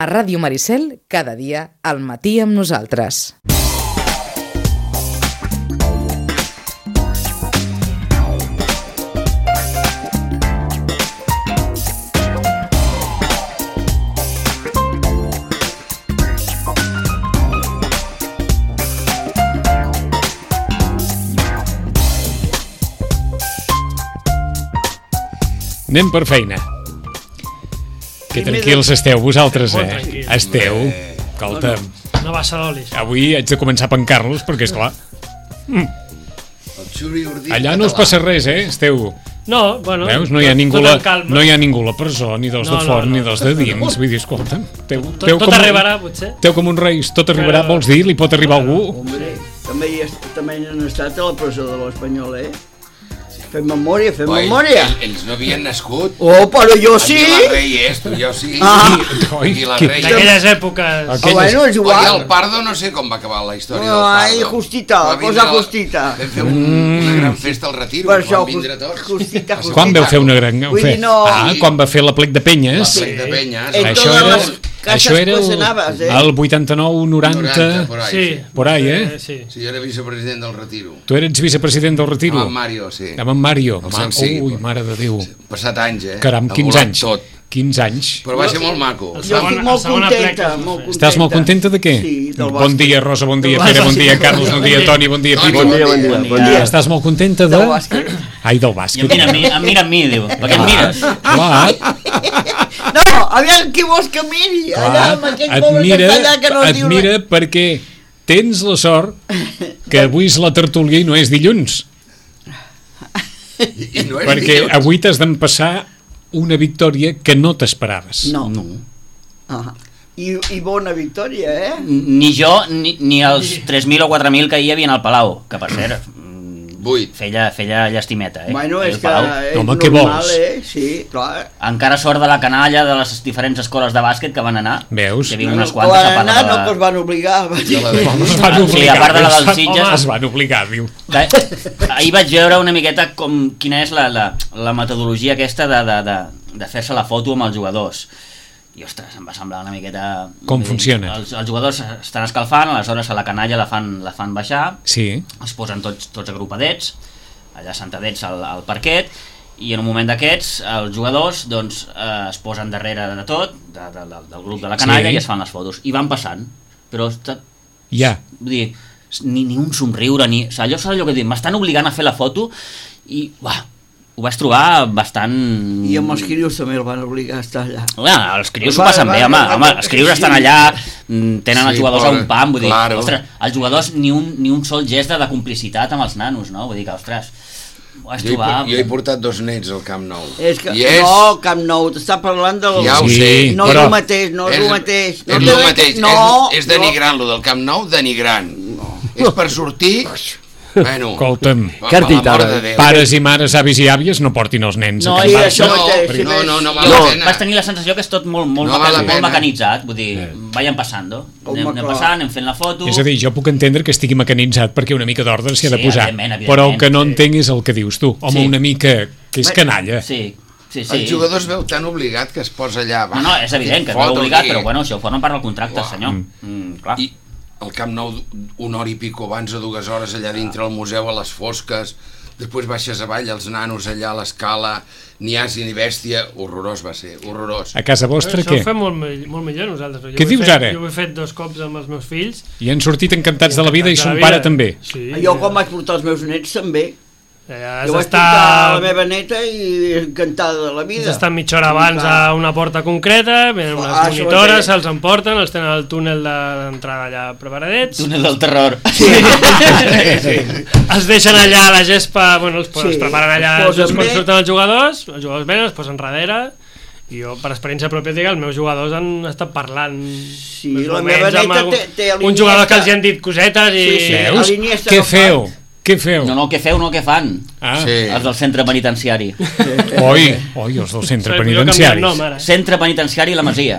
A Ràdio Maricel, cada dia al matí amb nosaltres. Anem per feina. Que tranquils esteu vosaltres, Esteu. Escolta'm. No va ser l'olis. Avui haig de començar a pencar-los perquè, esclar, allà no us passa res, Esteu. No, bueno... Veus? No hi ha ningú a la presó, ni dels de fora, ni dels de dins. Vull dir, escolta'm, tot arribarà, potser. Teu com un reis, tot arribarà, vols dir? Li pot arribar algú? Hombre, també hi han estat a la presó de l'Espanyol, Fem memòria, Ells no havien nascut. Oh, però jo sí! Aquí la rei és, tu jo sí. Aquí la rei. D'aquelles èpoques. Bueno, és igual. I el Pardo no sé com va acabar la història del Pardo. Ai, justita, la cosa justita. Vam fer una gran festa al Retiro, van vindre tots. Justita. Quan vau fer una gran... quan va fer la plec de penyes. La plec de penyes. Això era el 89, 90... Sí. Por ahí, Sí, jo era vicepresident del Retiro. Tu eres vicepresident del Retiro? Amb en Mario, sí. Amb en Mario. Ui, mare de Déu. Passat anys, Caram, 15 anys. 15 anys. Però va ser molt maco. Jo estic molt contenta. Estàs molt contenta de què? Sí, del bàsquet. Bon dia, Rosa, bon dia, Pere, bon dia, Carlos, bon dia, Toni, bon dia, Pico. Bon dia. Estàs molt contenta de... Del bàsquet. Ai, del bàsquet. Em mira a mi, diu. Per què em mires? Clar. No, aviam qui vols que miri. Allà amb aquest pobre castellà que no diu res. Et mira perquè tens la sort que avui és la tertúlia i no és dilluns. Perquè avui t'has d'empassar una victòria que no t'esperaves. No. I bona victòria, Ni jo, ni els 3.000 o 4.000 que hi havia al Palau, que per cert... 8. Feia llestimeta, Bueno, és que és home, què normal, vols? Sí, clar. Encara sort de la canalla de les diferents escoles de bàsquet que van anar. Veus? Hi havia unes quantes a part de la... No, que es van obligar. Sí, a part de la dels Sitges. Es van obligar, diu. Ahir vaig veure una miqueta quina és la metodologia aquesta de fer-se la foto amb els jugadors. I, ostres, em va semblar una miqueta... Com funciona? Els jugadors estan escalfant, aleshores a la canalla la fan baixar, sí. Es posen tots agrupadets, allà sentadets al parquet, i en un moment d'aquests els jugadors doncs, es posen darrere de tot, del grup de la canalla, i es fan les fotos. I van passant, però... Vull dir, ni un somriure, allò serà allò que dic, m'estan obligant a fer la foto, i... ho vaig trobar bastant... I amb els crios també el van obligar a estar allà. Els crios s'ho passen bé, home, els crios estan allà, tenen els jugadors a un pam, vull dir, ostres, els jugadors ni un sol gest de complicitat amb els nanos, no? Vull dir que, ostres, ho vaig trobar... Jo he portat 2 nets al Camp Nou. No, Camp Nou, t'està parlant del... Ja ho sé. No és el mateix, no és el mateix. És el mateix, és denigrant, lo del Camp Nou, denigrant. És per sortir... Bueno, escolta'm, pares i mares, avis i àvies no portin els nens no, no vaig tenir la sensació que és tot molt mecanitzat, vull dir, vayan passant, anem fent la foto. És a dir, jo puc entendre que estigui mecanitzat perquè una mica d'ordre s'hi ha de posar, però el que no entenc és el que dius tu, home, una mica que és canalla. El jugador es veu tan obligat que es posa allà. No, és evident que es veu obligat, però bueno, això forma part del contracte, senyor. Clar. I al Camp Nou 1 hora i pico abans o 2 hores allà dintre el museu a les fosques, després baixes avall els nanos allà a l'escala, ni asi ni bèstia, horrorós va ser, horrorós. A casa vostra què? Això ho fem molt millor nosaltres. Què dius ara? Jo ho he fet 2 cops amb els meus fills. I han sortit encantats de la vida i son pare també. Jo quan vaig portar els meus nets també. Jo vaig portar la meva neta i encantada de la vida. Has d'estar mitja hora abans a una porta concreta, venen unes monitores, se'ls emporten, els tenen al túnel d'entrada allà preparadets. Túnel del terror. Els deixen allà a la gespa, bueno, els preparen allà quan surten els jugadors venen, els posen darrere. I jo, per experiència pròpia, dic, els meus jugadors han estat parlant la meva neta té uns jugadors que els hi han dit cosetes i... Veus? Què feu? Què feu? No, què feu, no, què fan? Els del centre penitenciari. Oi, els del centre penitenciari. Centre penitenciari La Masia.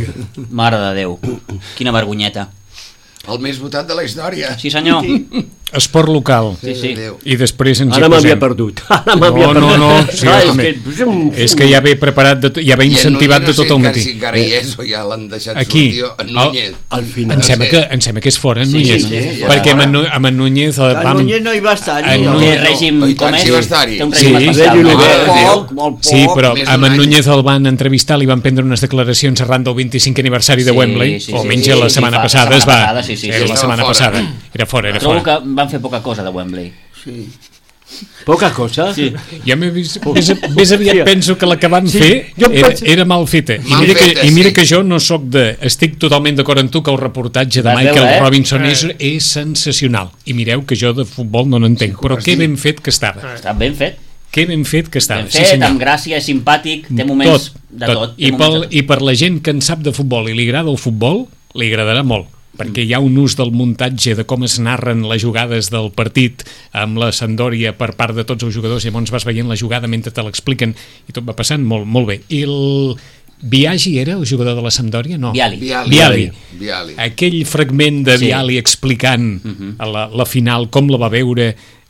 Mare de Déu, quina vergonyeta. El més votat de la història. Sí, senyor. esport local. Sí. I després ens Ara hi m'havia posem. perdut. No. Sí, és que ja ve preparat, ja ve incentivat de tot el matí. I en Núñez encara hi és o ja l'han deixat Aquí, sortir, en Núñez. Al final. Em sembla que és fora, en Núñez. Sí, perquè amb en Núñez... En Núñez no hi va estar-hi. Té règim, com és? Sí va estar-hi. Té un règim especial. Molt poc. Sí, però amb en Núñez el van entrevistar, li van prendre unes declaracions arran del 25 aniversari de Wembley, o menys la setmana passada es va... Era la setmana passada. Era fora. Trobo que van fer poca cosa de Wembley. Sí. Poca cosa? Sí. Ja més aviat penso que la que van fer era mal feta. I mira que jo no sóc de... Estic totalment d'acord amb tu que el reportatge de Michael Robinson és sensacional. I mireu que jo de futbol no n'entenc, però que ben fet que estava. Està ben fet. Que ben fet que estava. Ben fet, amb gràcia, simpàtic, té moments de tot. I per la gent que en sap de futbol i li agrada el futbol, li agradarà molt, perquè hi ha un ús del muntatge de com es narren les jugades del partit amb la Sampdoria per part de tots els jugadors, i llavors vas veient la jugada mentre te l'expliquen i tot va passant molt, molt bé. I el Biagi era el jugador de la Sampdoria? No. Viali. Aquell fragment de Viali explicant la final, com la va veure,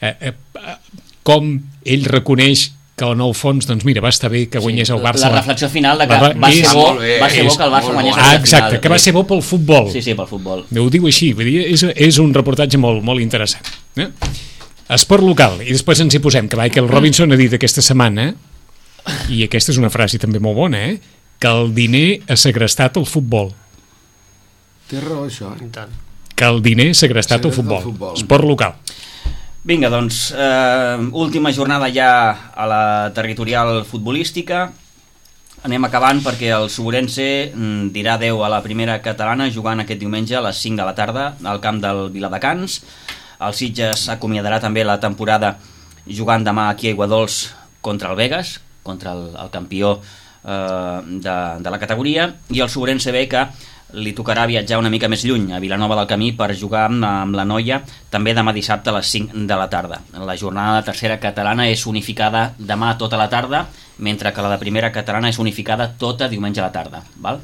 com ell reconeix que en el fons, doncs mira, va estar bé que guanyés el Barça. La reflexió final de que va ser bo que el Barça guanyés la final. Exacte, que va ser bo pel futbol. Sí, pel futbol. Ho diu així, vull dir, és un reportatge molt, molt interessant. Esport local, i després ens hi posem, que Michael Robinson ha dit aquesta setmana, i aquesta és una frase també molt bona, que el diner ha segrestat el futbol. Té raó, això. Que el diner ha segrestat el futbol. Esport local. Vinga, doncs, última jornada ja a la territorial futbolística. Anem acabant perquè el Suburense dirà adeu a la primera catalana jugant aquest diumenge a les 5 de la tarda al camp del Viladecans. El Sitges acomiadarà també la temporada jugant demà aquí a Aiguadols contra el Begues, contra el campió de la categoria, i el Suburense ve que li tocarà viatjar una mica més lluny, a Vilanova del Camí, per jugar amb la Noia també demà dissabte a les 5 de la tarda. La jornada de tercera catalana és unificada demà tota la tarda, mentre que la de primera catalana és unificada tota diumenge a la tarda. Val?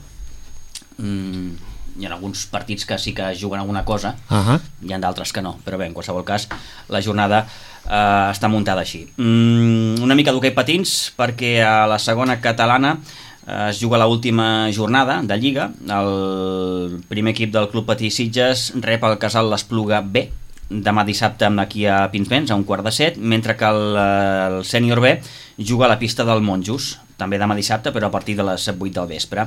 Hi ha alguns partits que sí que juguen alguna cosa, hi ha d'altres que no, però bé, en qualsevol cas la jornada està muntada així. Una mica d'hoquei patins, perquè a la segona catalana es juga l'última jornada de Lliga. El primer equip del Club Patí Sitges rep el Casal l'Espluga B demà dissabte aquí a Pinsbens a 6:15, mentre que el sènior B juga a la pista del Monjos també demà dissabte, però a partir de les 8 del vespre.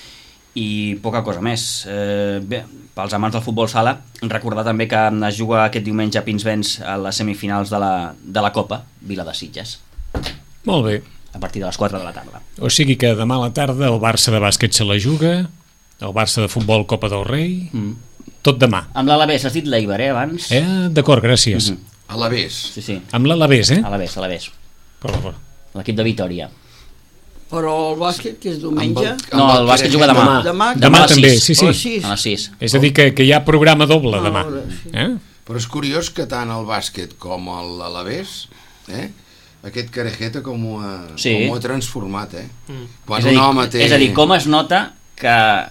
I poca cosa més. Bé, pels amants del futbol sala, recordar també que es juga aquest diumenge a Pinsbens a les semifinals de la Copa Vila de Sitges. Molt bé. A partir de les 4 de la tarda. O sigui que demà a la tarda el Barça de bàsquet se la juga, el Barça de futbol Copa del Rei, tot demà. Amb l'Alavés, has dit l'Eibar, abans? D'acord, gràcies. Alavés. Sí. Amb l'Alavés, Alavés. Per favor. L'equip de Vitòria. Però el bàsquet, que és diumenge? No, el bàsquet juga demà. Demà també, sí. A les 6. És a dir, que hi ha programa doble demà. Però és curiós que tant el bàsquet com l'Alavés, aquest Carejeta com ho ha transformat, Quan un home té... És a dir, com es nota que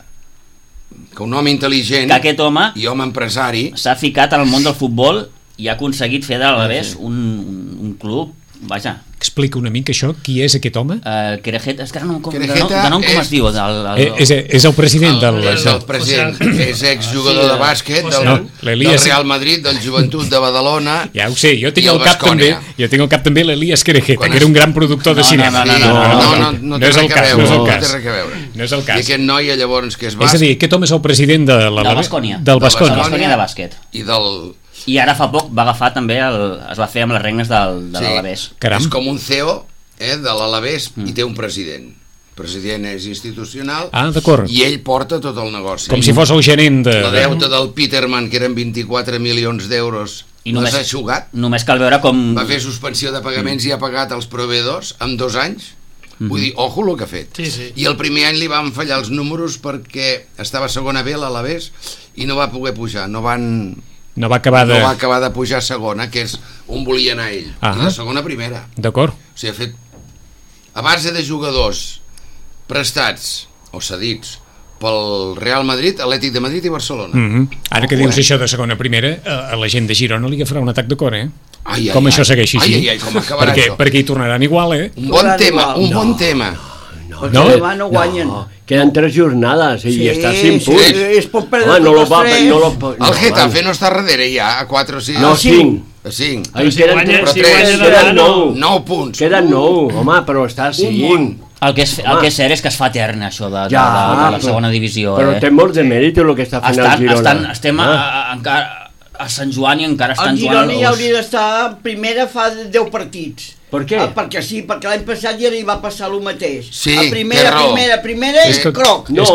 un home intel·ligent que aquest home i home empresari s'ha ficat al món del futbol i ha aconseguit fer de l'Alavés un club, vaja. Explica una mica això, qui és aquest home? Carejeta, és que ara no de nom com es diu. És el president del... És el president, és exjugador de bàsquet del Real Madrid, del Joventut de Badalona. Ja ho sé, jo tinc al cap també l'Elias Carejeta, que era un gran productor de cinema. No té res a veure. No és el cas. I aquest noi llavors que és basc... És a dir, aquest home és el president del Baskonia de bàsquet. I ara fa poc va agafar també, es va fer amb les regnes de l'Alavés. És com un CEO de l'Alavés i té un president. El president és institucional i ell porta tot el negoci. Com si fos el gerent de... La deuta del Peterman, que eren 24 milions d'euros, no s'ha jugat. Només cal veure com... Va fer suspensió de pagaments i ha pagat els proveïdors en 2 anys. Vull dir, ojo el que ha fet. I el primer any li van fallar els números perquè estava segona B l'Alavés i no va poder pujar, no va acabar de pujar a segona, que és on volia anar ell, i de segona a primera. D'acord. O sigui, ha fet a base de jugadors prestats o cedits pel Real Madrid, Atlètic de Madrid i Barcelona. Ara que dius això de segona a primera, a la gent de Girona li agafarà un atac de cor, com això segueixi així. Com acabarà això? Perquè hi tornaran igual, Un bon tema. No, demà no guanyen. Queden 3 jornades i està a 5 punts. Sí, es pot perdre tots els 3. El Getafe no està darrere ja, a 4 o 5. No, 5. A 5. Queden 9. 9 punts. Queden 9, home, però està a 5. El que és cert és que es fa etern, això de la segona divisió. Però té molt de mèrit el que està fent el Girona. Estem encara a Sant Joan i encara estan jugant... El Girona ja hauria d'estar en primera fa 10 partits. Per què? Perquè sí, perquè l'any passat ja li va passar el mateix. Sí, a primera és croc. No,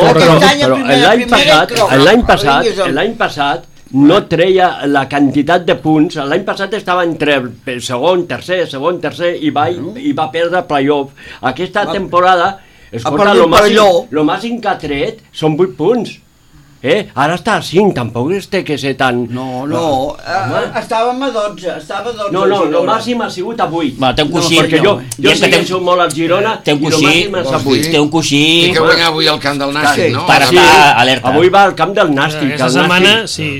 però l'any passat no treia la quantitat de punts. L'any passat estava entre segon, tercer i va perdre playoff. Aquesta temporada, escolta, el màxim que ha tret són 8 punts. Ara està a 5, tampoc té que ser tan... No, estàvem a 12, No, el màxim ha sigut a 8. Té un coixí. Perquè jo segueixo molt al Girona i el màxim és a 8. Té un coixí. I que guanyar avui al camp del Nàstic, no? Per estar alerta. Avui va al camp del Nàstic. Aquesta setmana,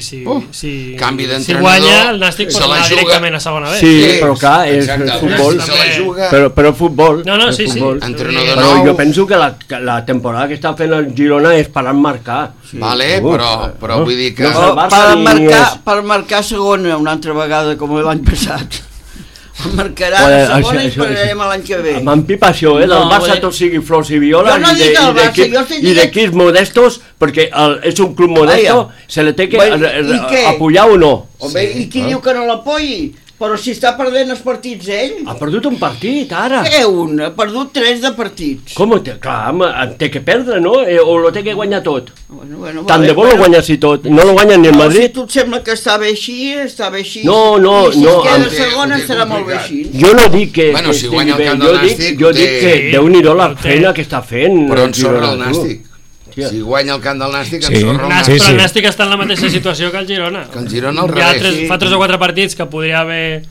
sí. Canvi d'entrenador. Si guanya, el Nàstic pot anar directament a segona B. Sí, però clar, és futbol. Però futbol. No, sí. Entrenador nou. Jo penso que la temporada que està fent el Girona és per marcar. Vale, però vull dir que... Per marcar segona una altra vegada com l'any passat. Marcarà segona i esperarem l'any que ve. M'empipa això, del Barça tot sigui flors i violes i d'equips modestos, perquè és un club modesto, se li té que apoyar o no. I qui diu que no l'apoyi? Però si està perdent els partits ell... Ha perdut un partit, ara. Ha perdut 3 de partits. Com? Clar, té que perdre, no? O lo té que guanyar tot? Tant de bo lo guanyessi tot. No lo guanya ni el Madrid. Si tu et sembla que està bé així, està bé així. No. I si queda segona serà molt bé així. Jo no dic que estigui bé. Jo dic que Déu-n'hi-do la feina que està fent. Però ensorra el Nàstic. Si guanya el camp del Nàstic, ensorra el Nàstic. Però el Nàstic està en la mateixa situació que el Girona. Que el Girona al revés. Fa 3 o 4 partits que podria haver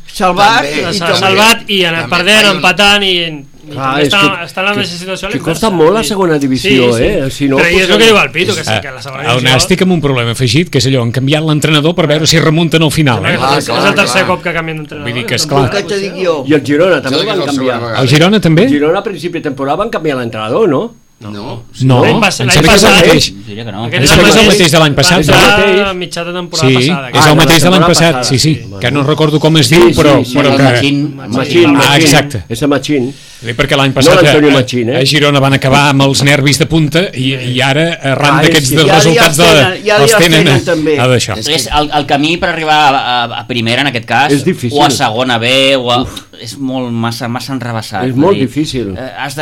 salvat i anar perdent, empatant i està en la mateixa situació. Que costa molt la segona divisió, però és el que diu el Pito, que la segona divisió... El Nàstic amb un problema afegit, que és allò, han canviat l'entrenador per veure si remunten al final. És el tercer cop que canvien d'entrenador. Vull dir que és clar. I el Girona també van canviar. El Girona també? El Girona a principi de temporada van canviar l'entrenador, no? L'any passat és el mateix de l'any passat. A mitjà de temporada passada. És el mateix de l'any passat, sí, que no recordo com es diu, però que... Machín. Exacte. És a Machín. Perquè l'any passat a Girona van acabar amb els nervis de punta i ara arran d'aquests resultats els tenen a d'això. El camí per arribar a primera en aquest cas o a segona B és molt massa enrebaçat. És molt difícil. Has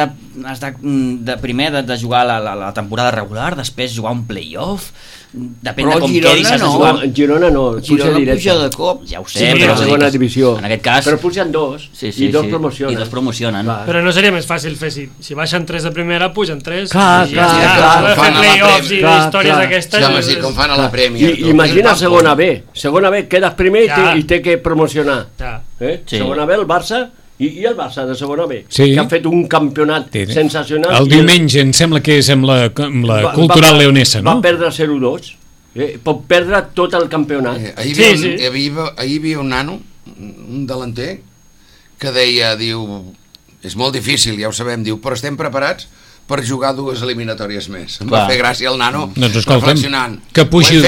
de primer de jugar la temporada regular, després jugar un playoff, depèn de com quedis has de jugar. Girona no, puja de cop. Ja ho sé, però segona divisió. En aquest cas... Però pugen 2 i 2 promocionen. I 2 promocionen. Però no seria més fàcil fer si baixen 3 de primera, pugen 3. Clar. Fer playoffs i històries aquestes. Com fan a la Premier. Imagina segona B. Segona B, quedes primer i té que promocionar. Segona B, el Barça... I el Barça de segona B, que ha fet un campionat sensacional. El diumenge em sembla que és amb la Cultural Leonesa, no? Va perdre 0-2. Pot perdre tot el campionat. Ahir hi havia un nano, un delanter, que deia, és molt difícil, ja ho sabem, però estem preparats per jugar 2 eliminatòries més. Em va fer gràcia el nano reflexionant. Que pugi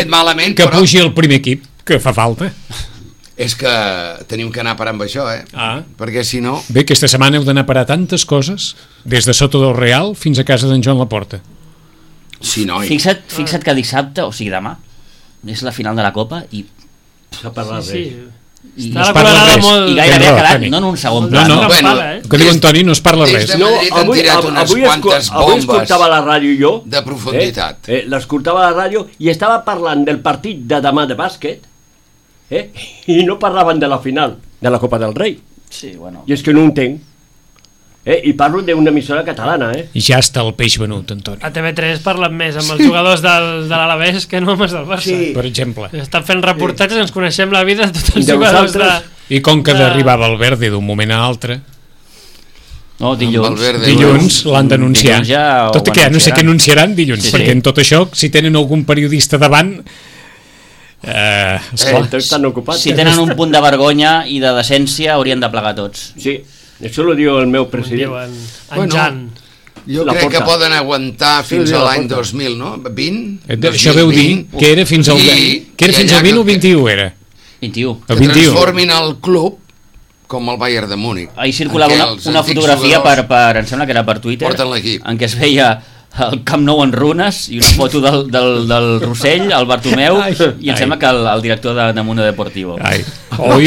el primer equip, que fa falta. És que tenim que anar a parar amb això, perquè si no... Bé, aquesta setmana heu d'anar a parar tantes coses, des de Soto del Real fins a casa d'en Joan Laporta. Sí, noi. Fixa't que dissabte, o sigui demà, és la final de la Copa i... S'ha parlat res. I no es parla res. I gairebé ha quedat, no en un segon pla. El que diu Antoni, no es parla res. Avui escoltava la ràdio jo, de profunditat. L'escoltava a la ràdio i estava parlant del partit de demà de bàsquet, i no parlaven de la final de la Copa del Rei. I és que no ho entenc. I parlo d'una emissora catalana. I ja està el peix venut, Antoni. A TV3 parlen més amb els jugadors de l'Alavés que no amb els del Barça, per exemple. Estan fent reportatges, ens coneixem la vida de tots els jugadors I com que arribava el Verde d'un moment a l'altre... No, dilluns l'han d'anunciar. Tot i que no sé què anunciaran dilluns, perquè en tot això, si tenen algun periodista davant... Estan ocupats. Si tenen un punt de vergonya i de decència, haurien de plegar tots. Sí, això ho diu el meu president. En Jan. Jo crec que poden aguantar fins a l'any 2000, no? 20? Això veu dir que era fins al 20 o 21 era? 21. Que transformin el club com el Bayern de Múnich. Ahir circulava una fotografia em sembla que era per Twitter, en què es veia el Camp Nou en runes i una foto del Rossell, el Bartomeu, i em sembla que el director de Mundo Deportivo. Oi.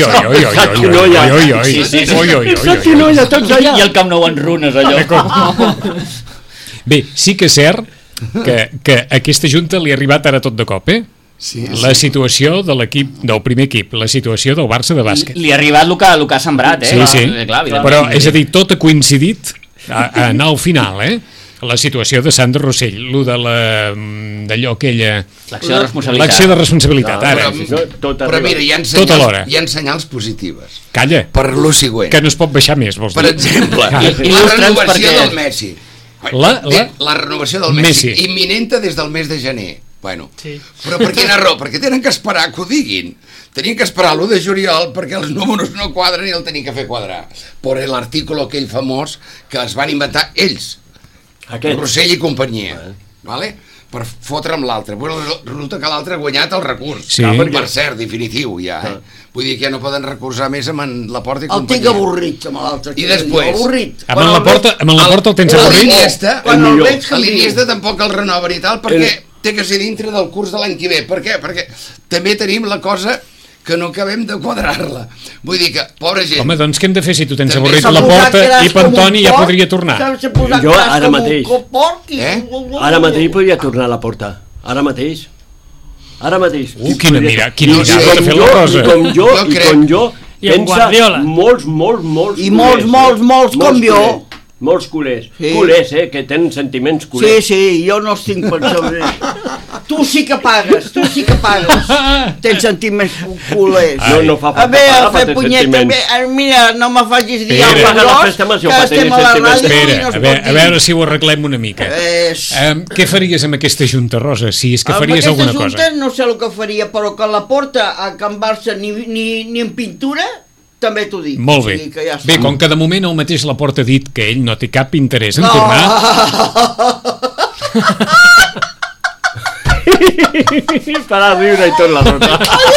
I el Camp Nou en runes, allò. Bé, sí que és cert que a aquesta junta li ha arribat ara tot de cop, la situació de l'equip, del primer equip, la situació del Barça de bàsquet. Li ha arribat el que ha sembrat, Sí. Però, és a dir, tot ha coincidit al final, la situació de Sandro Rossell, d'allò aquella... L'acció de responsabilitat, ara. Però mira, hi ha senyals positives. Calla. Per lo següent. Que no es pot baixar més, vols dir? Per exemple, la renovació del Messi. La renovació del Messi, imminente des del mes de gener. Bueno, però per quina raó? Perquè tenen que esperar que ho diguin. Tenien que esperar l'1 de juliol perquè els números no quadren i el tenien que fer quadrar. Per l'artículo aquell famós que es van inventar ells, Rossell i companyia, per fotre amb l'altre. Resulta que l'altre ha guanyat el recurs, per cert, definitiu ja. Vull dir que ja no poden recursar més amb Laporta i companyia. El tinc avorrit amb l'altre. I després, amb la porta el tens avorrit? A l'Iniesta tampoc el renoven i tal, perquè té que ser dintre del curs de l'any que ve. Per què? Perquè també tenim la cosa que no acabem de quadrar-la. Vull dir que, pobra gent... Home, doncs què hem de fer si tu tens avorrit la porta i Pantoni ja podria tornar? Jo ara mateix. Ara mateix podria tornar a la porta. Ara mateix. Quina mirada de fer la Rosa. I com jo, pensa molts com jo. Molts culers. Culers, que tenen sentiments culers. Sí, jo no els tinc pensament. Tu sí que pagues. Tens sentiments culers. No fa falta pagar per tenir sentiments. Mira, no me facis dir el gros, que estem a la ràdio i no es pot dir. A veure si ho arreglem una mica. Què faries amb aquesta junta, Rosa, si és que faries alguna cosa? Amb aquesta junta no sé el que faria, però que la porta a Can Barça ni en pintura... també t'ho dic. Molt bé. Bé, com que de moment el mateix Laporta ha dit que ell no té cap interès en tornar... Farà riure i tot la Rosa.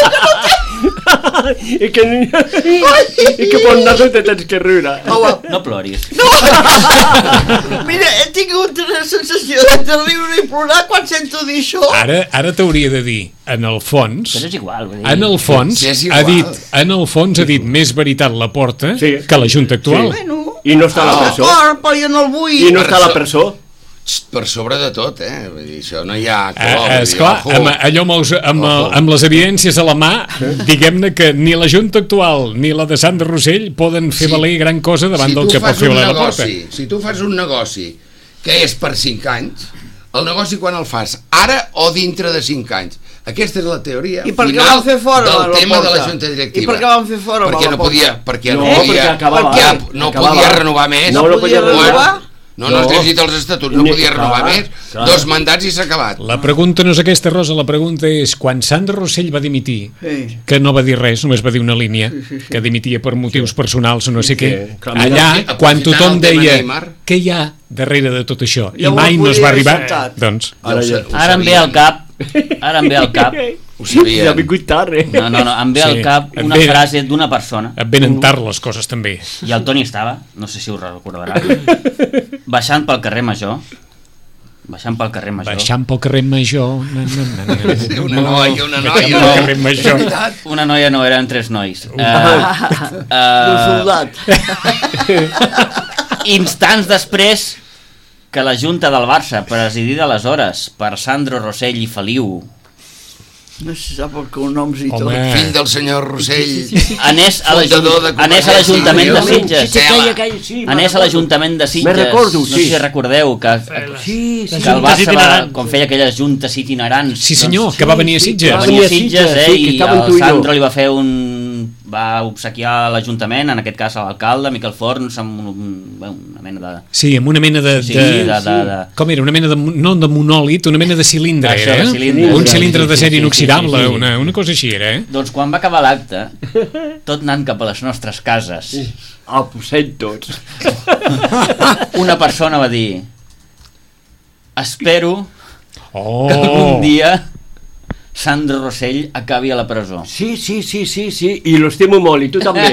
I que per naso te tens que riure. No ploris. Mira, he tingut una sensació de riure i plorar quan sento dir això. Ara t'hauria de dir, en el fons... Però és igual. En el fons ha dit més veritat Laporta que la Junta actual. I no està a la presó. Però jo no el vull. I no està a la presó. Per sobre de tot, vull dir, això no hi ha... Esclar, allò amb les evidències a la mà, diguem-ne que ni la Junta actual ni la de Sandro Rossell poden fer valer gran cosa davant del que pot fer valer la porta. Si tu fas un negoci que és per 5 anys, el negoci quan el fas? Ara o dintre de 5 anys? Aquesta és la teoria final del tema de la Junta Directiva. I per què van fer fora la porta? Perquè no podia renovar més. No podia renovar? No has llegit els estatuts, no podia renovar més. 2 mandats i s'ha acabat. La pregunta no és aquesta, Rosa, la pregunta és quan Sandro Rossell va dimitir, que no va dir res, només va dir una línia, que dimitia per motius personals o no sé què, allà, quan tothom deia què hi ha darrere de tot això, i mai no es va arribar, doncs... Ara em ve al cap ho sabia. Ja ha vingut tard, No, em ve al cap una frase d'una persona. Et venen tard les coses, també. I el Toni estava, no sé si ho recordarà, baixant pel carrer Major. Una noia. Una noia no, eren 3 nois. Un soldat. Instants després que la Junta del Barça, presidida aleshores per Sandro Rossell i Feliu, no se sap el cognoms i tot. Fill del senyor Rossell, anés a l'Ajuntament de Sitges. Anés a l'Ajuntament de Sitges. No sé si recordeu que el Barça, quan feia aquelles juntes itinerants... Sí senyor, que va venir a Sitges. Va venir a Sitges, i el Sandro li va fer un va obsequiar l'Ajuntament, en aquest cas a l'alcalde, Miquel Forns, amb una mena de... Sí, amb una mena de... Com era? Una mena de... no de monòlit, una mena de cilindre, era? Un cilindre d'acer inoxidable, una cosa així era, eh? Doncs quan va acabar l'acte, tot anant cap a les nostres cases... El posem tots. Una persona va dir: espero que algun dia Sandro Rossell acabi a la presó. Sí, i l'estimo molt, i tu també.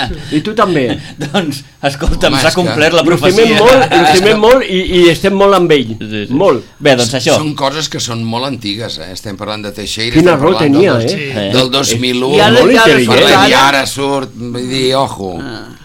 Doncs, escolta'm, s'ha complert la profecia. L'estimem molt i estem molt amb ell. Sí. Molt. Bé, doncs això. Són coses que són molt antigues, Estem parlant de Teixeira. Quina raó tenia, del 2001. I ara surt, vull dir, ojo.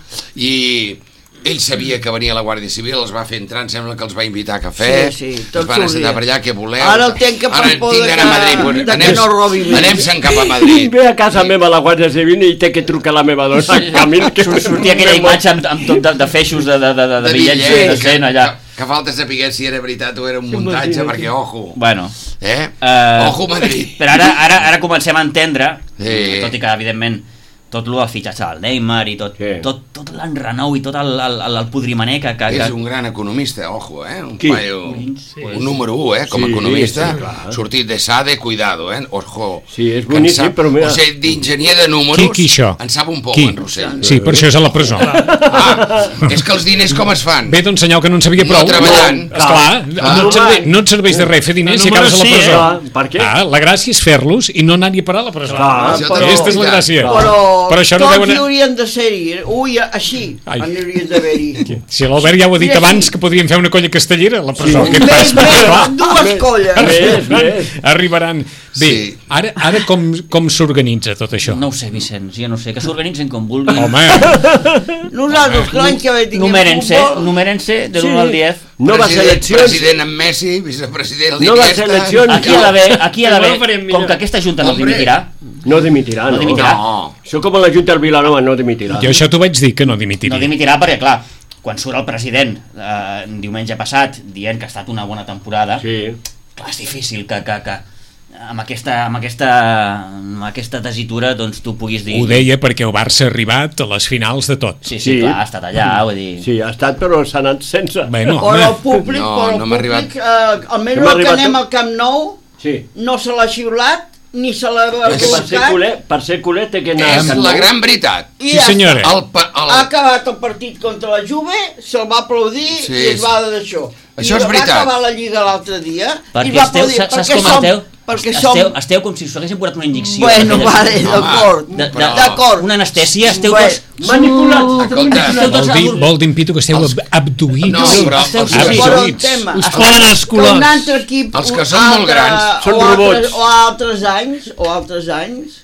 I ell sabia que venia la Guàrdia Civil, els va fer entrar, em sembla que els va invitar a cafè, els van assentar per allà, què voleu? Ara el tenc que per poder anem-se'n cap a Madrid. Ve a casa meva la Guàrdia Civil i té que trucar la meva dona. Sortia aquella imatge amb tot de feixos de bitllets de 100 allà. Que falta saber si era veritat o era un muntatge, perquè ojo. Bueno. Ojo Madrid. Però ara comencem a entendre, tot i que evidentment tot el fitxatge del Neymar i tot l'enrenou i tot el podrimaner que... És un gran economista, ojo, un paio, un número 1, com a economista, sortit de Sade, cuidado, ojo. Sí, és boníssim, però mira... O sigui, d'enginyer de números, qui això? en sap un poc, en Rossell. Sí, per això és a la presó. És que els diners com es fan? Bé, doncs senyal que no en sabia prou. No treballant. Esclar, no et serveix de res fer diners si acabes a la presó. Per què? La gràcia és fer-los i no anar-hi a parar a la presó. Aquesta és la gràcia. Però això no tots hi haurien de ser-hi. Així anirien d'haver-hi. Si l'Albert ja ho ha dit abans, que podrien fer una colla castellera a la presó. Dues colles. Arribaran. Bé, ara com s'organitza tot això? No ho sé, Vicenç, jo no sé, que s'organitzen com vulguin. Home! Nosaltres, l'any que ve tinguem futbol... Numérense de l'1 al 10. Noves eleccions... President amb Messi, vicepresident Noves eleccions... Aquí ha d'haver, com que aquesta Junta no dimitirà... No dimitirà, no. Això com a la Junta del Vilanova no dimitirà. Jo això t'ho vaig dir, que no dimitiria. No dimitirà perquè, clar, quan surt el president diumenge passat dient que ha estat una bona temporada, clar, és difícil que amb aquesta tesitura doncs tu puguis dir... Ho deia perquè el Barça ha arribat a les finals de tot. Sí, clar, ha estat allà, vull dir... Sí, ha estat, però s'ha anat sense. Però el públic, almenys el que anem al Camp Nou, no se l'ha xiulat, ni se l'ha buscat. Per ser culer té que anar... És la gran veritat. Sí, senyora. Ha acabat el partit contra la Juve, se'l va aplaudir i es va d'això. Això és veritat. Va acabar la Lliga l'altre dia i va aplaudir. Saps com esteu com si us haguessin posat una injecció. Bueno, vale, d'acord. Una anestèsia, esteu tots... Manipulats. Vol dir, Pito, que esteu abduïts. No, però us poden els colors. Un altre equip, els que són molt grans són robots. O altres anys.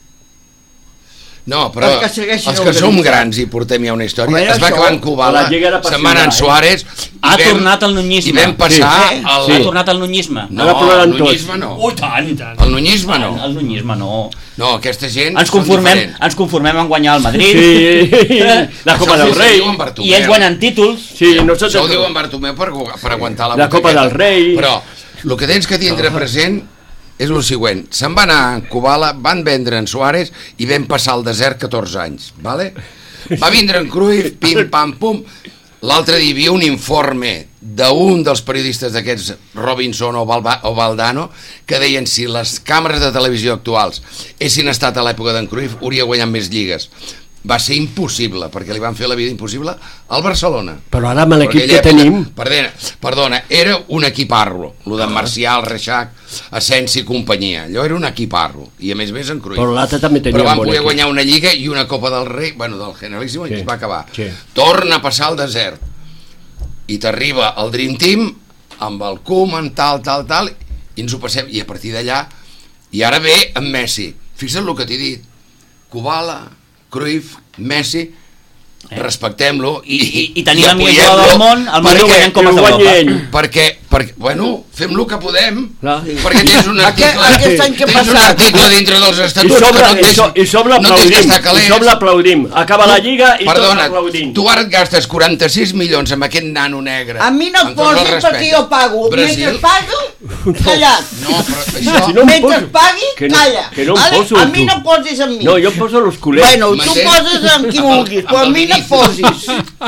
No, però els que som grans i portem ja una història, es va acabar en Kubala, se'n van en Suárez, ha tornat el nunyisme. I vam passar... Ha tornat el nunyisme. No, el nunyisme no. Tant. El nunyisme no. El nunyisme no. No, aquesta gent... Ens conformem en guanyar el Madrid. Sí, la Copa del Rei. I ells guanyen títols. Això ho diu en Bartomeu per aguantar la Copa del Rei. Però el que tens que tindre present és el següent. Se'n van anar a Kubala, van vendre en Suárez i vam passar al desert 14 anys, vale? Va vindre en Cruyff, pim, pam, pum. L'altre dia hi havia un informe d'un dels periodistes d'aquests, Robinson o Valdano, que deien si les càmeres de televisió actuals haguessin estat a l'època d'en Cruyff, hauria guanyat més lligues. Va ser impossible, perquè li van fer la vida impossible al Barcelona. Però ara amb l'equip que tenim... Perdona, era un equiparro, el de Marcial, Reixac, Asensi i companyia. Allò era un equiparro, i a més en Cruyff. Però l'altre també tenia un bon equip. Però van poder guanyar una Lliga i una Copa del Rei, del Generalíssim, i es va acabar. Torna a passar al desert, i t'arriba el Dream Team, amb el Koeman, tal, i ens ho passem, i a partir d'allà, i ara ve en Messi. Fixa't el que t'he dit, Kubala, Cruyff, Messi, respectem-lo i tenim la millor jugador del món, el Madrid guanyant Copa d'Europa. Perquè, bueno, fem-lo que podem, perquè tens un article dintre dels estatuts i som l'aplaudim. Acaba la Lliga i tots l'aplaudim. Tu ara et gastes 46 milions amb aquest nano negre. A mi no et posis perquè jo pago. Mentre pago Callat. No, però això... Si no em Mentre poso- pagui, que no- calla. que no em Vale? poso A tu. mi no posis amb mi. No, jo poso los culers. Bueno, tu M'entens? poses amb qui vulguis, però a mi no posis.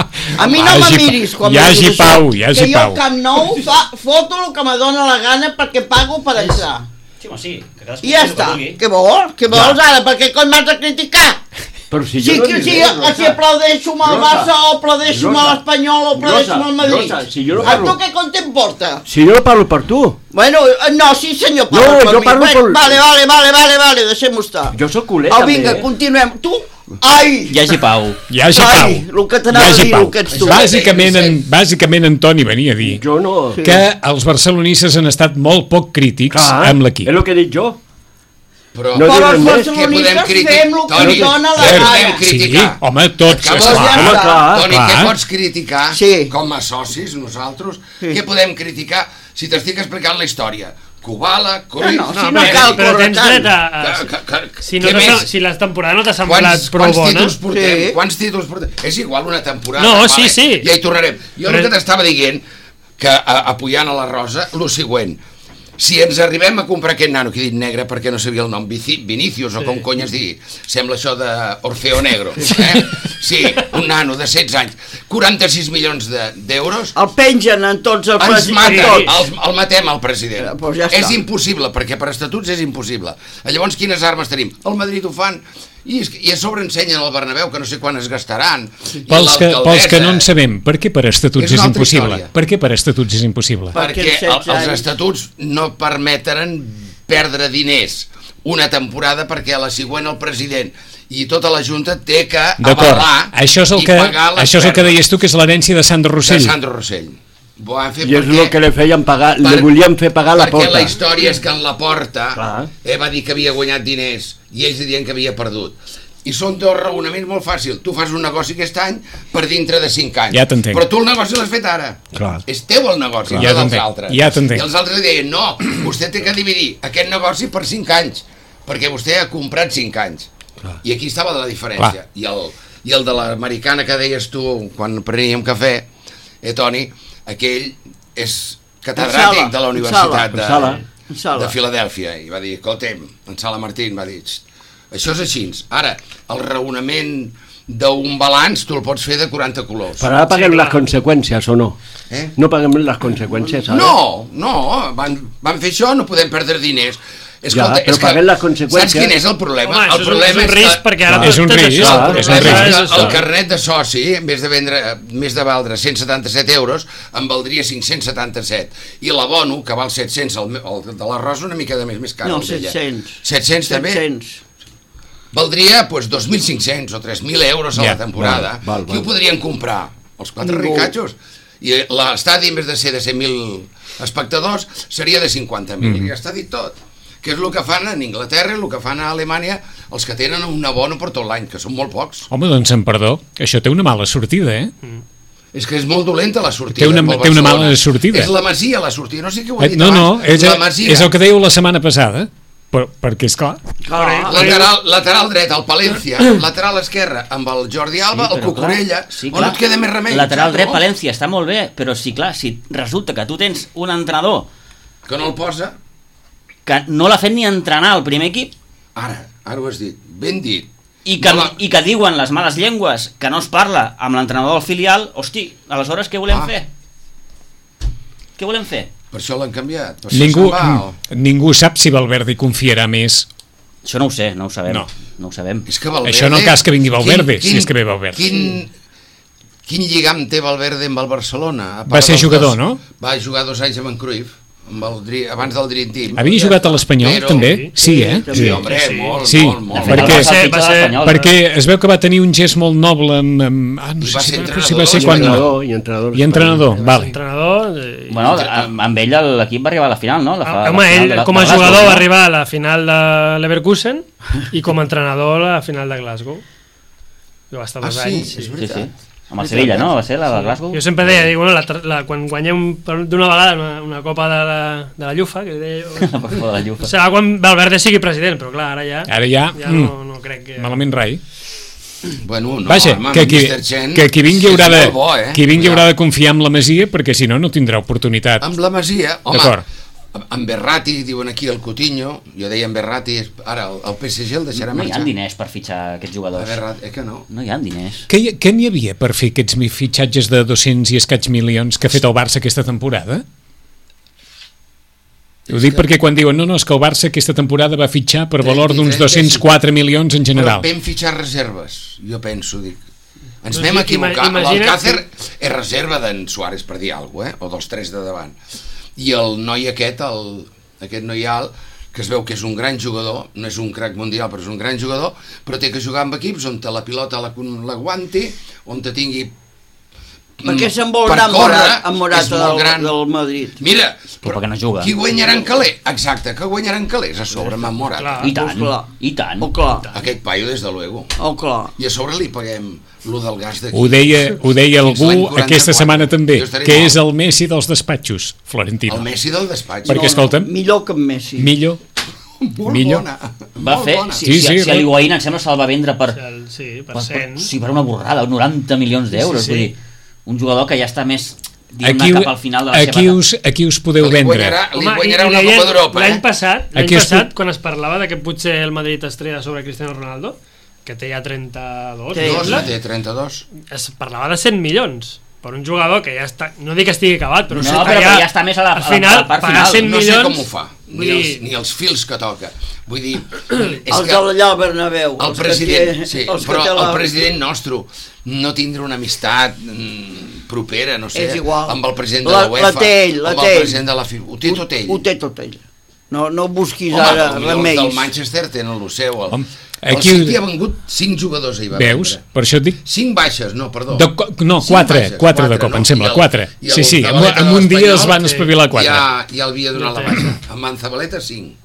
A mi no Hi me hagi- miris quan hi hagi me dius pau, això. hi hagi Que jo pau. al Camp Nou foto el que me dóna la gana perquè pago per entrar. Sí, home, sí, que cadascú I ja faci el que està. vulgui. Què vols? Què vols ara? Per què coi m'has de criticar? Però si Si, jo no si, diré, Rosa. si aplaudeixo amb el Rosa, Barça o aplaudeixo amb Rosa, l'Espanyol o aplaudeixo amb el Madrid. Rosa, si jo no A parlo- tu què compte em porta? Si jo no parlo per tu. Bueno, no, sí senyor, No, parla per jo mi. parlo Bueno, per- Vale, deixem-ho estar. Jo sóc culer, Au, vinga, també. continuem. Tu, ai! Hi hagi pau. Hi hagi Ai, pau. el que t'anava a dir, pau. el que ets tu. Bàsicament, Antoni venia a dir Jo no... que els barcelonistes han estat molt poc crítics Clar, amb l'equip. és el que he dit jo. Però, No Però diré els més. què podem barcelonistes criticar? fem el que Toni, ens dona la què gana. podem criticar? Sí, home, tots, Acabes esclar. ja Home, està. clar. Toni, clar. què pots criticar Sí. com a socis, nosaltres? Sí. Què podem criticar si t'estic explicant la història? Kubala, Cruyff... No, No, si no però, cal però tens córrer dret tant. a... Si, no què t'ha- més? si la temporada no t'ha semblat prou Quants bona... títols portem? Sí. Quants títols portem? És igual una temporada. No, vale? sí, sí. Ja hi tornarem. Jo Però el que t'estava dient, que apoyant a la Rosa, el següent. Si ens arribem a comprar aquest nano, que he dit negre perquè no sabia el nom, Vinícius, o com cony es digui, sembla això d'Orfeo Negro, sí, un nano de 16 anys, 46 milions d'euros, El pengen en tots els ens mata, tots. el matem al president. Pues ja està. És impossible, perquè per estatuts és impossible. Llavors, quines armes tenim? El Madrid ho fan, i a sobre ensenyen al Bernabéu, que no sé quan es gastaran. I Pels que l'alcaldessa, no en sabem, per què per estatuts És és una altra impossible? història. Per què per estatuts és impossible? Perquè Perquè 16 els anys. estatuts no permeten perdre diners una temporada perquè a la següent el president i tota la Junta té que D'acord, avalar això és el i que, pagar les això és el que pèrdues deies tu, que és l'herència de Sandro de Rossell. Sandro Rossell. Ho van fer I és el que li feien pagar, li per- volien fer pagar la perquè porta. la història és que en la porta Clar. va dir que havia guanyat diners i ells diuen que havia perdut. I són dos raonaments molt fàcils. Tu fas un negoci aquest any per dintre de 5 anys. Ja t'entenc. Però tu el negoci l'has fet ara. Clar. És teu el negoci, Ja no dels t'entenc, altres. ja t'entenc. I els altres deien, no, vostè té que dividir aquest negoci per 5 anys, perquè vostè ha comprat 5 anys. I aquí estava la diferència. I el de l'americana que deies tu quan preníem cafè, Toni, aquell és catedràtic de la Universitat de Filadèlfia, i va dir, escolta'm, en Sala Martín va dir, això és així. Ara, el raonament d'un balanç tu el pots fer de 40 colors. Però ara paguem les conseqüències o no? No paguem les conseqüències ara? No, van fer això, no podem perdre diners. Escolta, Ja, però paguem les conseqüències. Saps quin és el problema? Home, El problema és un risc, perquè ara És un tot risc, això, és un el problema risc. és el això. carnet de soci, en vez de valdre 177 euros, em valdria 577. I l'abono, que val 700, el de l'arròs una mica de més car. No, el d'ella. 700. 700 també? 700. Valdria pues, 2.500 o 3.000 euros a Ja, la temporada. val. Qui ho podrien comprar? Els quatre Ningú. ricatxos. I l'estadi, en vez de ser de 100.000 espectadors, seria de 50.000. I ja està dit tot. Que és el que fan en Anglaterra, el que fan a Alemanya, els que tenen un abono per tot l'any, que són molt pocs. Home, doncs, en perdó, això té una mala sortida, eh? És que és molt dolenta la sortida. Té una pel mala Barcelona. sortida. És la Masia, la sortida. No sé què ho he dit No, abans. La Masia. és el que dèieu la setmana passada, perquè és clar. Lateral dret, el Palencia. Lateral esquerra, amb el Jordi Alba, el Cucurella. On et queda més remei? Lateral Xato? dret, Palència, està molt bé, però sí, clar, si resulta que tu tens un entrenador Que no el posa. que no l'ha fet ni entrenar al primer equip Ara ho has dit. Ben dit. i que, No la- i que diuen les males llengües que no es parla amb l'entrenador del filial, hosti, aleshores què volem fer? Què volem fer? Per això l'han canviat. Per això se'n va. Ningú sap si Valverde confiarà més. Això no ho sé, no ho sabem. No. No ho sabem. És que Valverde... Això en el cas que vingui Valverde, si és que ve Valverde. Quin lligam té Valverde amb el Barcelona? A part Va ser dels jugador, dos. no? Va jugar 2 anys amb en Cruyff, abans del Dream Team. Havia jugat a l'Espanyol, Però- també? Sí, eh? Sí, home, Sí. molt, Sí, molt, molt. perquè- Va ser... Perquè es veu que va tenir un gest molt noble no I sé va si ser va ser entrenador, quan... I entrenador. I entrenador, vale. Entrenador... Bueno, amb ell l'equip va arribar a la final, no? Home, ell com a jugador va arribar a la final de Leverkusen i com a entrenador a la final de Glasgow. Que va estar 2 anys. és Sí, veritat. sí. Amb el Sevilla, no? Va ser la de Glasgow? Jo sempre deia, dic, bueno, quan guanyem d'una vegada una copa de la Llufa, que deia jo, La Copa de la Llufa. serà quan Valverde sigui president, però clar, ara ja Ara ja, no crec que... malament rai. Bueno, no, Vaja, home, que Mr. Chen qui vingui és haurà de, molt bo, qui vingui haurà de confiar en la Masia, perquè si no, no tindrà oportunitat. Amb la Masia, home, D'acord. en Berratti, diuen aquí el Coutinho, jo deia en Berratti, ara el PSG el deixarà marxar. No hi ha diners per fitxar aquests jugadors. Berratti, que no. No hi ha diners. Què n'hi havia per fer aquests fitxatges de 200 i escaig milions que ha fet el Barça aquesta temporada? Ho dic perquè quan diuen no, és que el Barça aquesta temporada va fitxar per valor d'uns 204 milions en general. Però vam fitxar reserves, jo penso, dic. Ens vam equivocar. L'Alcácer és reserva d'en Suárez, per dir alguna cosa, o dels 3 de davant. I el noi aquest noi alt, que es veu que és un gran jugador, no és un crac mundial, però és un gran jugador, però té que jugar amb equips on la pilota l'aguanti, on te tingui perquè se'n vol anar amb Morata del Madrid. Mira, però perquè no juga. Qui guanyarà en calés? Exacte, que guanyarà en calés a sobre amb Morata. I tant. Aquest paio, des de luego. I a sobre li paguem lo del gas d'aquí. Ho deia algú aquesta setmana també, que és el Messi dels despatxos, Florentino. El Messi del despatx. Perquè, escolta'm... Millor que en Messi. Millor. Bona. Va fer, si l'Higuaín em sembla se'l va vendre per 100. Sí, per una borrada, 90 milions d'euros, vull dir, un jugador que ja està més cap al final de la seva... Aquí us podeu vendre. Li guanyarà una Copa d'Europa. L'any passat, quan es parlava de que potser el Madrid estrella sobre Cristiano Ronaldo, que té ja 32, té 32. Es parlava de 100 milions per un jugador que ja està, no dic que estigui acabat, però ja està més a la part final. No sé com ho fa, ni els fils que toca. Vull dir, els d'allà al Bernabéu, el president nostre no tindrà una amistat propera, no sé, amb el president de la UEFA, amb el president de la FIFA. Ho té tot ell. No busquis ara remeis. Els del Manchester tenen el seu. El City ha vengut 5 jugadors ahir. Veus? Per això et dic... 5 baixes, no, perdó. No, 4 de cop, em sembla, 4. Sí, en un dia els van espavilar 4. Ja havia donat la baixa. Amb Manzabaleta 5.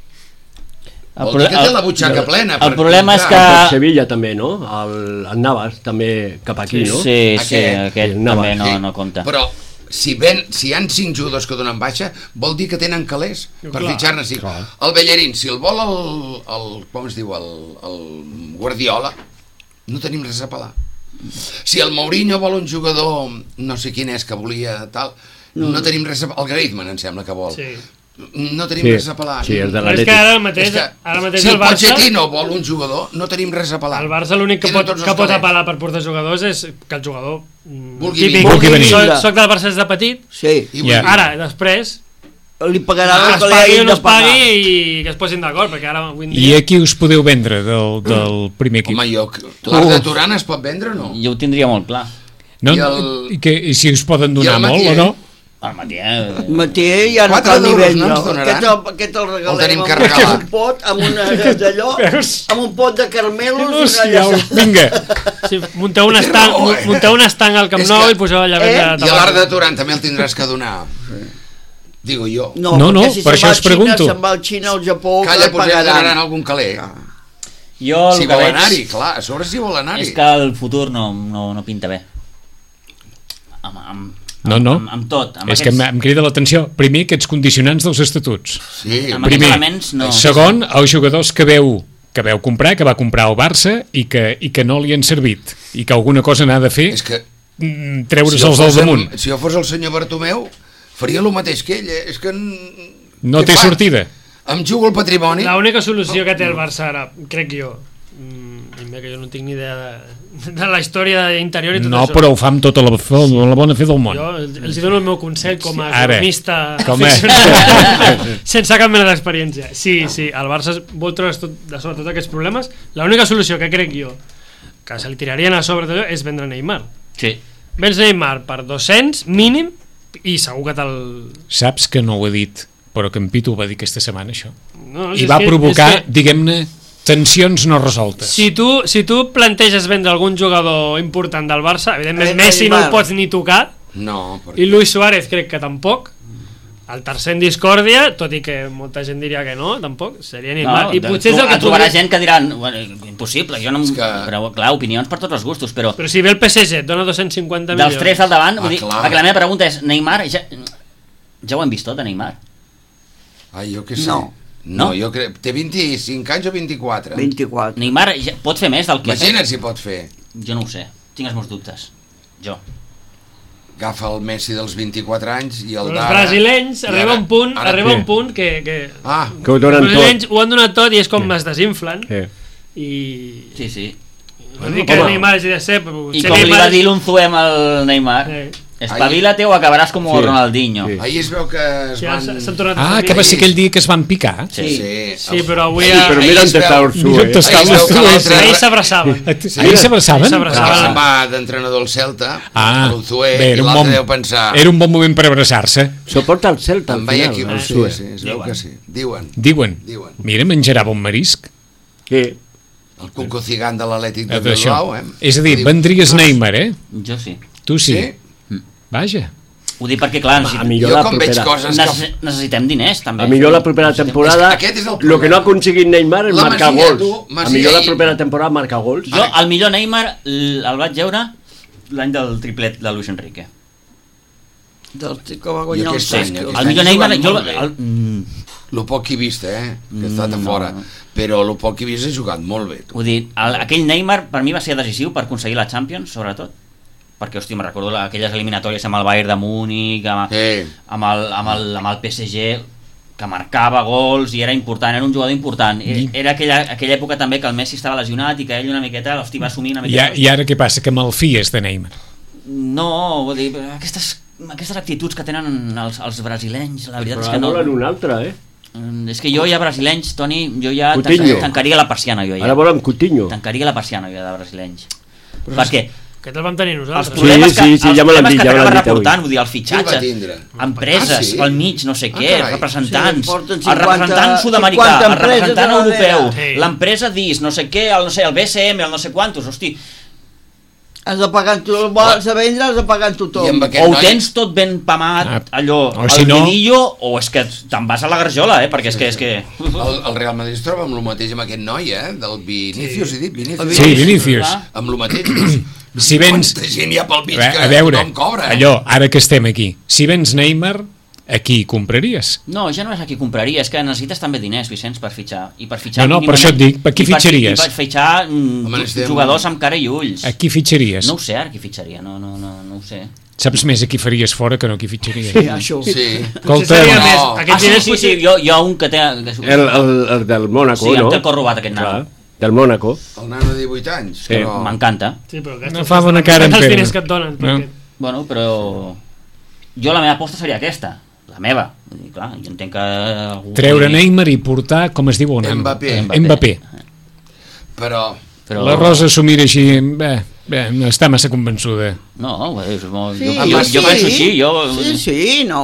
Vol dir que té la butxaca plena. El problema és que... Per Sevilla també, no? El Navas també cap aquí, no? Sí, aquest també no compta. Però si hi han 5 jugadors que donen baixa, vol dir que tenen calés per fitxar-ne 5. El Bellerín, si el vol com es diu, el Guardiola, no tenim res a pelar. Si el Mourinho vol un jugador, no sé quin és, que volia tal, no tenim res a pelar. El Griezmann em sembla que vol. No tenim res a pelar. Sí, és de l'Atlètic. És que ara mateix si el Barça... Pochettino vol un jugador, no tenim res a pelar. El Barça l'únic que pot apel·lar per portar jugadors és que el jugador vulgui venir. Soc del Barça des de petit. Ara, després... Li pagaran el que li hagin de pagar. Es pagui i que es posin d'acord, perquè ara avui en dia... I aquí us podeu vendre del primer equip? Home, l'Arc de Turan es pot vendre o no? Jo ho tindria molt clar. I si us poden donar molt o no? El Matié ja no cal ni vendre. Aquest el regalem amb un pot, amb un pot de carmelos i una llaçada. Vinga. Munteu un estanc al Camp Nou i poseu allà vendre. I l'Arc de Turan també el tindràs que donar. Digo jo. No, per això us pregunto. Si se'n va al Xina o al Japó, calla, potser donaran algun caler. Si vol anar-hi, clar, a sobre si vol anar-hi. És que el futur no pinta bé. Amb tot. És que em crida l'atenció. Primer, aquests condicionants dels estatuts. Primer. Segon, els jugadors que veu comprar, que va comprar el Barça i que no li han servit i que alguna cosa n'ha de fer, treure'ls del damunt. Si jo fos el senyor Bartomeu, faria el mateix que ell. És que no té sortida. Em jugo el patrimoni. L'única solució que té el Barça ara, crec jo, i mira que jo no tinc ni idea de la història interior i tot això. No, però ho fa amb tota la bona fe del món. Jo els dono el meu consell com a economista sense cap mena d'experiència. Sí, el Barça vol treure de sobre tots aquests problemes. L'única solució que crec jo que se li tirarien a sobre tot és vendre Neymar. Sí. Vens Neymar per 200 mínim i segur que te'l... Saps que no ho he dit, però que en Pitu ho va dir aquesta setmana, això. I va provocar, diguem-ne, tensions no resoltes. Si tu planteges vendre algun jugador important del Barça, evidentment Messi no el pots ni tocar, i Luis Suárez crec que tampoc. El tercer en discòrdia, tot i que molta gent diria que no, tampoc, seria Neymar. I potser és el que trobarà gent que diran, impossible, jo no... Però clar, opinions per tots els gustos, però... Però si ve el PSG, et dona 250 milions. Dels 3 al davant, vull dir, perquè la meva pregunta és, Neymar, ja ho hem vist tot, Neymar? Jo què sé. No, jo crec... Té 25 anys o 24? 24. Neymar pot fer més del que... Imagina't si pot fer. Jo no ho sé, tinc els meus dubtes. Jo. agafa el Messi dels 24 anys i el d'ara... Els brasilenys arriba un punt que ho donen tot. Els brasilenys ho han donat tot i és com es desinflen. I... Sí. No dic que Neymar hagi de ser... I com li va dir l'Unzuem al Neymar... Espavila't o acabaràs com Ronaldinho. Ahir es veu que es van... que va ser aquell dia que es van picar. Sí, però avui... Però mira on està Ursúa. Ahir s'abraçaven. Ahir s'abraçaven? Se'n va d'entrenador al Celta, a l'Unzué, i l'altre deu pensar... Era un bon moment per abraçar-se. Suporta el Celta al final. L'Unzué, es veu que sí. Diuen. Mira, menjarà bon marisc. Què? El Cuco Cigán de l'Atlètic de Bilbao, És a dir, vendries Neymar, Jo sí. Tu sí? Vaja. Ho dic perquè, clar, necessitem diners, també. A millor la propera temporada, el que no ha aconseguit Neymar és marcar gols. A millor la propera temporada marcar gols. Jo, el millor Neymar, el vaig veure l'any del triplet de Luis Enrique. Que va guanyar el Sesc. El millor Neymar... Lo poc que he vist, que he estat a fora, però lo poc que he vist he jugat molt bé. Vull dir, aquell Neymar per mi va ser decisiu per aconseguir la Champions, sobretot. Perquè, hòstia, me'n recordo aquelles eliminatòries amb el Bayern de Múnich, amb el PSG, que marcava gols i era important, era un jugador important. Era aquella època també que el Messi estava lesionat i que ell una miqueta va assumir una miqueta... I ara què passa? Que malfies de Neymar? No, vull dir, aquestes actituds que tenen els brasilenys, la veritat és que no... Però ara volen un altre, És que jo ja brasilenys, Toni, jo ja tancaria la persiana. Ara volen Coutinho. Tancaria la persiana jo de brasilenys. Perquè... Que te'l vam tenir nosaltres. Els problemes que anava reportant, vull dir, el fitxatge, empreses, sí. al mig, no sé què, representants, el representant sud-americà, el representant europeu, l'empresa DIS, no sé què, el BSM, el no sé quantos, hosti. Has de pagar tu, vols a vendre, has de pagar tothom. O ho tens tot ben pamat, allò, el vidillo, o és que te'n vas a la garjola, perquè és que... El Real Madrid es troba amb el mateix amb aquest noi, del Vinícius, he dit? Sí, Vinícius. Amb el mateix. Si vens... Quanta gent hi ha pel mig que tothom cobra. Allò, ara que estem aquí, si vens Neymar, a qui compraries? No, ja no és a qui compraria, és que necessites també diners, Vicenç, per fitxar. I per fitxar no, per això et dic, per qui fitxaries? I per fitxar jugadors amb cara i ulls. A qui fitxaries? No ho sé, ara qui fitxaria, no ho sé. Saps més a qui faries fora que no a qui fitxaries? Sí, això. Sí. Escolta, sí, hi ha un que té... El del Mónaco, no? Sí, el té el cor robat, aquest nano. Del Mónaco. El nano de 18 anys. Sí, m'encanta. Sí, però no fa bona cara en Pere. Els diners que et donen. Bueno, però... Jo la meva aposta seria aquesta. La meva. Clar, jo entenc que... Treure Neymar i portar, com es diu un nano? Mbappé. Però... La Rosa s'ho mira així... no està massa convençuda. No, jo penso així. Sí, no.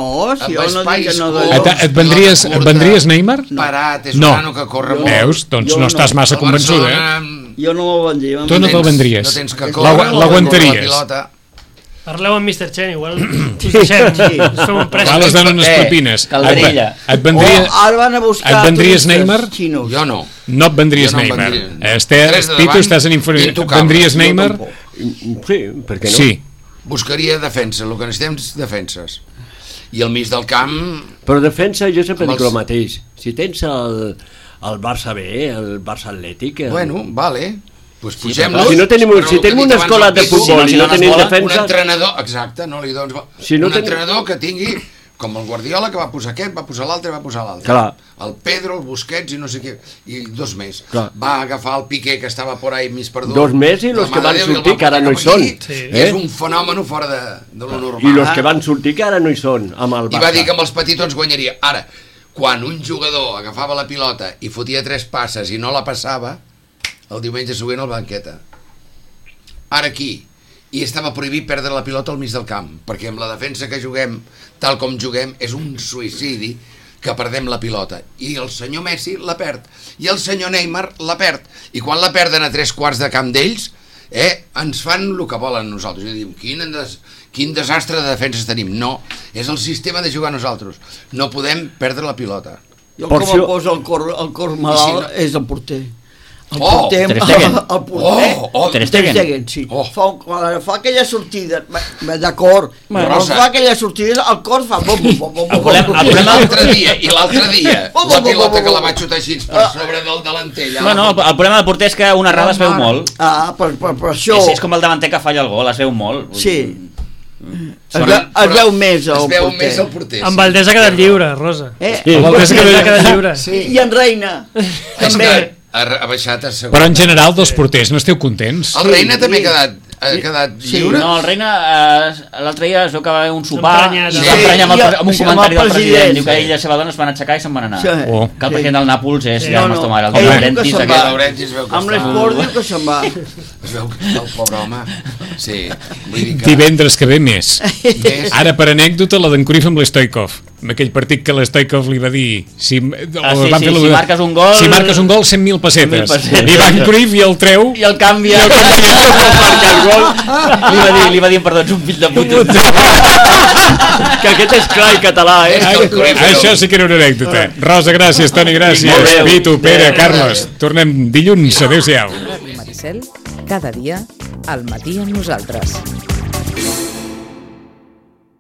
Et vendries Neymar? Parat, és un nano que corre molt. Veus? Doncs no estàs massa convençuda, Jo no ho vendria. Tu no te'l vendries? No tens que córrer, l'aguantaries? Parleu amb Mr. Chen, igual us deixem. Igual es donen unes pepines. Calderilla. Et vendries Neymar? Jo no. No et vendries Neymar. Pitu, estàs en informació. Et vendries Neymar? Sí, per què no? Sí. Buscaria defensa, el que necessitem és defenses. I al mig del camp... Però defensa, jo sempre dic el mateix. Si tens el Barça B, el Barça Atlètic... Bueno, vale... Pues pugem-los, si tenim una escola de futbol i no tenim defensa... Un entrenador, exacte, no li dones... Un entrenador que tingui, com el Guardiola, que va posar aquest, va posar l'altre, el Pedro, el Busquets i no sé què, i 2 més. Va agafar el Piqué, que estava por ahí mig perdut. 2 més i els que van sortir, que ara no hi són. És un fenomen fora de lo normal. I els que van sortir, que ara no hi són, amb el Barça. I va dir que amb els petitons guanyaria. Ara, quan un jugador agafava la pilota i fotia 3 passes i no la passava, el diumenge següent al banqueta. Ara aquí. I estava prohibit perdre la pilota al mig del camp, perquè amb la defensa que juguem, tal com juguem, és un suïcidi que perdem la pilota. I el senyor Messi la perd. I el senyor Neymar la perd. I quan la perden a 3/4 de camp d'ells, ens fan el que volen nosaltres. I diu, quin desastre de defenses tenim. No, és el sistema de jugar nosaltres. No podem perdre la pilota. Jo com em poso el cor malalt és el porter. El porter, Ter Stegen, sí. Fa aquella sortida, d'acord, però fa aquella sortida, el cor fa... L'altre dia, la pilota que la va xutar així per sobre del delanter. Bueno, el problema del porter és que una errada es veu molt. Per això... És com el davanter que falla el gol, es veu molt. Sí. Es veu més el porter. En Valdés ha quedat lliure, Rosa. En Valdés ha quedat lliure. I en Reina, també. Ha baixat a segon. Però en general dels porters no esteu contents? El Reina també ha quedat lliure. No, el Reina l'altre dia es veu que va haver un sopar i Sí. va emprenyar amb un comentari del president. Diu que ell i la seva dona es van aixecar i se'n van anar. Que el president del Nàpols és Carles Tomàs, el Laurentis. Amb l'esport diu que se'n va. Es veu que el pobre home... Sí, vull dir que... Divendres que ve més. Ara, per anècdota, la d'en Cruyff amb l'Stoikov. Amb aquell partit que l'Stoikov li va dir... Si marques un gol... Si marques un gol, 100.000 pessetes. Ivan Cruyff i el treu... I el canvia. Li va dir, perdó, ets un fill de puta. Que aquest és clar i català, Això sí que era una anècdota. Rosa, gràcies, Toni, gràcies. Pitu, Pere, Carles. Tornem dilluns. Adéu-siau. Maricel, cada dia al matí amb nosaltres.